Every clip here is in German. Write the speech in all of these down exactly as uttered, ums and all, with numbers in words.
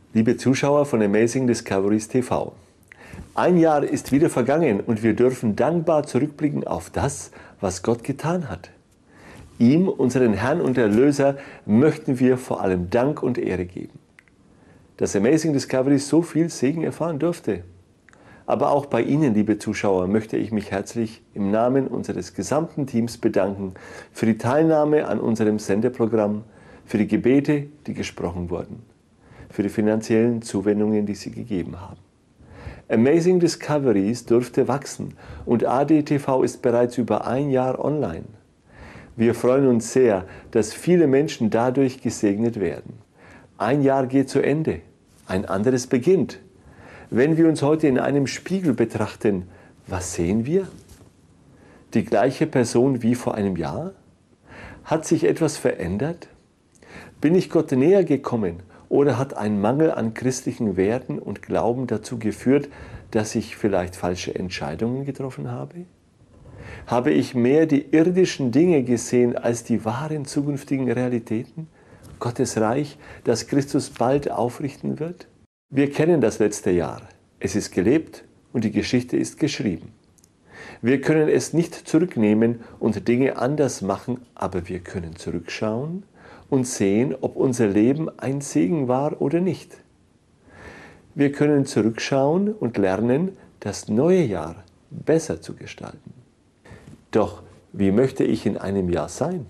Liebe Zuschauer von Amazing Discoveries T V, ein Jahr ist wieder vergangen und wir dürfen dankbar zurückblicken auf das, was Gott getan hat. Ihm, unseren Herrn und Erlöser, möchten wir vor allem Dank und Ehre geben. Dass Amazing Discoveries so viel Segen erfahren durfte. Aber auch bei Ihnen, liebe Zuschauer, möchte ich mich herzlich im Namen unseres gesamten Teams bedanken für die Teilnahme an unserem Sendeprogramm, für die Gebete, die gesprochen wurden, für die finanziellen Zuwendungen, die Sie gegeben haben. Amazing Discoveries durfte wachsen und A D T V ist bereits über ein Jahr online. Wir freuen uns sehr, dass viele Menschen dadurch gesegnet werden. Ein Jahr geht zu Ende, ein anderes beginnt. Wenn wir uns heute in einem Spiegel betrachten, was sehen wir? Die gleiche Person wie vor einem Jahr? Hat sich etwas verändert? Bin ich Gott näher gekommen? Oder hat ein Mangel an christlichen Werten und Glauben dazu geführt, dass ich vielleicht falsche Entscheidungen getroffen habe? Habe ich mehr die irdischen Dinge gesehen als die wahren zukünftigen Realitäten? Gottes Reich, das Christus bald aufrichten wird? Wir kennen das letzte Jahr. Es ist gelebt und die Geschichte ist geschrieben. Wir können es nicht zurücknehmen und Dinge anders machen, aber wir können zurückschauen und sehen, ob unser Leben ein Segen war oder nicht. Wir können zurückschauen und lernen, das neue Jahr besser zu gestalten. Doch wie möchte ich in einem Jahr sein?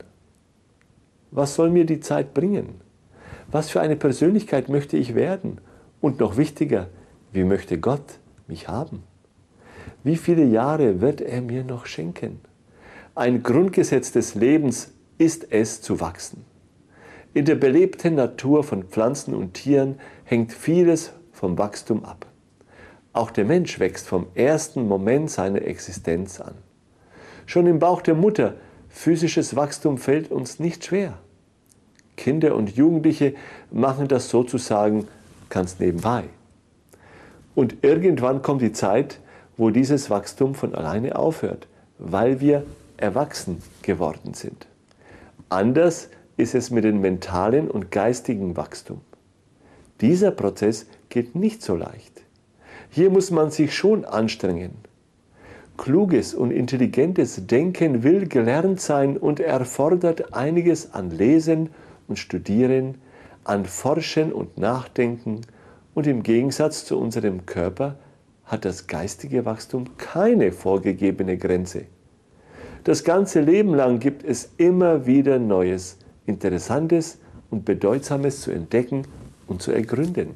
Was soll mir die Zeit bringen? Was für eine Persönlichkeit möchte ich werden? Und noch wichtiger, wie möchte Gott mich haben? Wie viele Jahre wird er mir noch schenken? Ein Grundgesetz des Lebens ist es, zu wachsen. In der belebten Natur von Pflanzen und Tieren hängt vieles vom Wachstum ab. Auch der Mensch wächst vom ersten Moment seiner Existenz an. Schon im Bauch der Mutter, physisches Wachstum fällt uns nicht schwer. Kinder und Jugendliche machen das sozusagen ganz nebenbei. Und irgendwann kommt die Zeit, wo dieses Wachstum von alleine aufhört, weil wir erwachsen geworden sind. Anders ist es mit dem mentalen und geistigen Wachstum. Dieser Prozess geht nicht so leicht. Hier muss man sich schon anstrengen. Kluges und intelligentes Denken will gelernt sein und erfordert einiges an Lesen und Studieren, an Forschen und Nachdenken, und im Gegensatz zu unserem Körper hat das geistige Wachstum keine vorgegebene Grenze. Das ganze Leben lang gibt es immer wieder Neues, Interessantes und Bedeutsames zu entdecken und zu ergründen.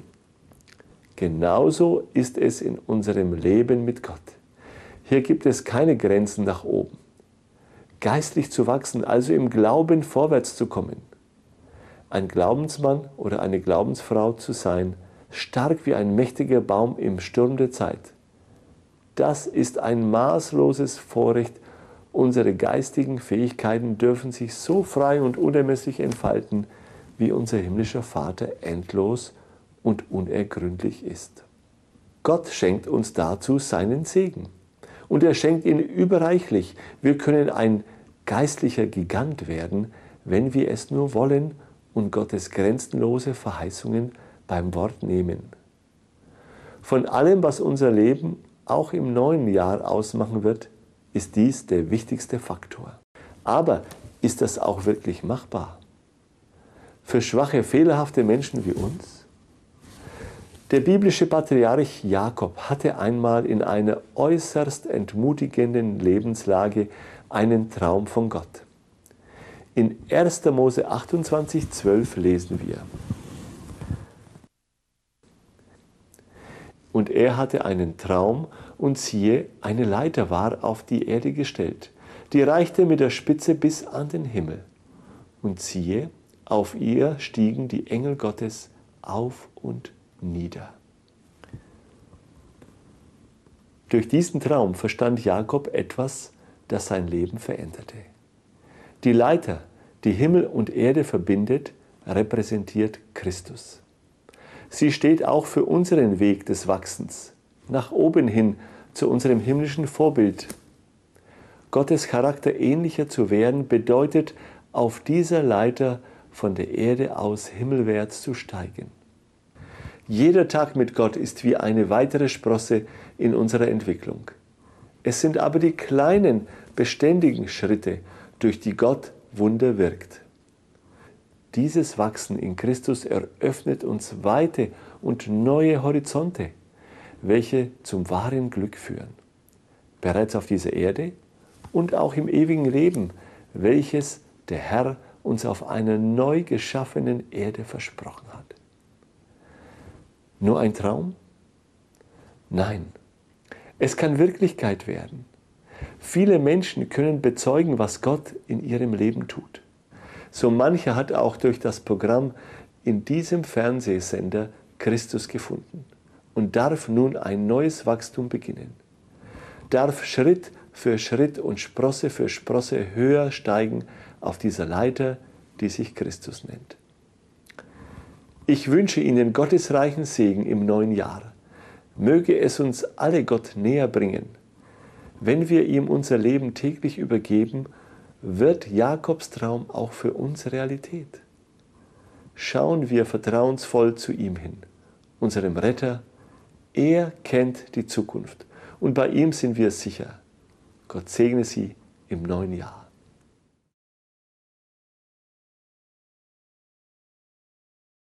Genauso ist es in unserem Leben mit Gott. Hier gibt es keine Grenzen nach oben. Geistlich zu wachsen, also im Glauben vorwärts zu kommen. Ein Glaubensmann oder eine Glaubensfrau zu sein, stark wie ein mächtiger Baum im Sturm der Zeit. Das ist ein maßloses Vorrecht. Unsere geistigen Fähigkeiten dürfen sich so frei und unermesslich entfalten, wie unser himmlischer Vater endlos und unergründlich ist. Gott schenkt uns dazu seinen Segen. Und er schenkt ihn überreichlich. Wir können ein geistlicher Gigant werden, wenn wir es nur wollen und Gottes grenzenlose Verheißungen beim Wort nehmen. Von allem, was unser Leben auch im neuen Jahr ausmachen wird, ist dies der wichtigste Faktor. Aber ist das auch wirklich machbar? Für schwache, fehlerhafte Menschen wie uns? Der biblische Patriarch Jakob hatte einmal in einer äußerst entmutigenden Lebenslage einen Traum von Gott. In erster Mose achtundzwanzig, zwölf lesen wir: Und er hatte einen Traum, und siehe, eine Leiter war auf die Erde gestellt, die reichte mit der Spitze bis an den Himmel. Und siehe, auf ihr stiegen die Engel Gottes auf und nieder. Durch diesen Traum verstand Jakob etwas, das sein Leben veränderte. Die Leiter, die Himmel und Erde verbindet, repräsentiert Christus. Sie steht auch für unseren Weg des Wachsens, nach oben hin zu unserem himmlischen Vorbild. Gottes Charakter ähnlicher zu werden, bedeutet, auf dieser Leiter von der Erde aus himmelwärts zu steigen. Jeder Tag mit Gott ist wie eine weitere Sprosse in unserer Entwicklung. Es sind aber die kleinen, beständigen Schritte, durch die Gott Wunder wirkt. Dieses Wachsen in Christus eröffnet uns weite und neue Horizonte, welche zum wahren Glück führen. Bereits auf dieser Erde und auch im ewigen Leben, welches der Herr uns auf einer neu geschaffenen Erde versprochen hat. Nur ein Traum? Nein, es kann Wirklichkeit werden. Viele Menschen können bezeugen, was Gott in ihrem Leben tut. So mancher hat auch durch das Programm in diesem Fernsehsender Christus gefunden und darf nun ein neues Wachstum beginnen. Darf Schritt für Schritt und Sprosse für Sprosse höher steigen auf dieser Leiter, die sich Christus nennt. Ich wünsche Ihnen gottesreichen Segen im neuen Jahr. Möge es uns alle Gott näher bringen. Wenn wir ihm unser Leben täglich übergeben, wird Jakobs Traum auch für uns Realität. Schauen wir vertrauensvoll zu ihm hin, unserem Retter. Er kennt die Zukunft und bei ihm sind wir sicher. Gott segne Sie im neuen Jahr.